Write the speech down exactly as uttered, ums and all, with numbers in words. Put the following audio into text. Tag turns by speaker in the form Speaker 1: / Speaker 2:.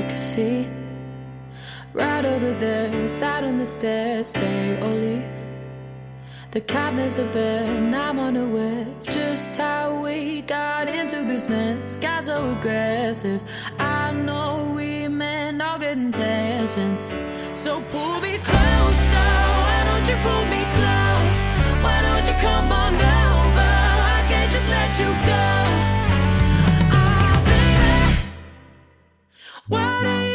Speaker 1: we could see. Right over there, side on the stairs, stay or leave. The cabinets are bare and I'm unaware of just how we got into this mess. Got so aggressive. I know we meant all good intentions. So pull me closer, why don't you pull me close? Why don't you come on over? I can't just let you go. Oh baby, why do you